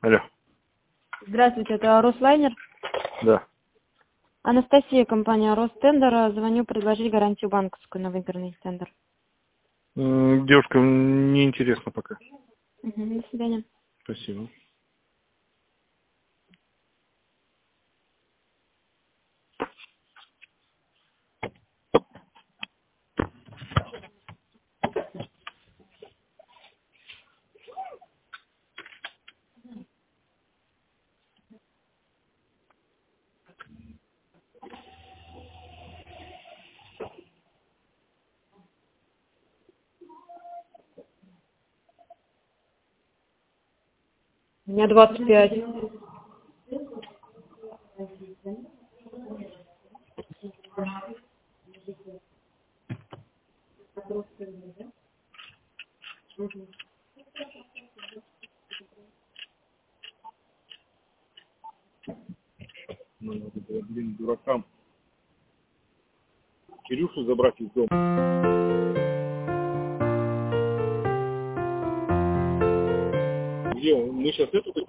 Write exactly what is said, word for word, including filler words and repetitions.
Алло. Здравствуйте, это Руслайнер. Да. Анастасия, компания Ростендер. Звоню предложить гарантию банковскую на выигранный тендер. М, Девушка, не интересно пока. Угу, до свидания. Спасибо. У меня двадцать пять. Надо, блин, дуракам Кирюшу забрать из дома. Где он? Мы сейчас эту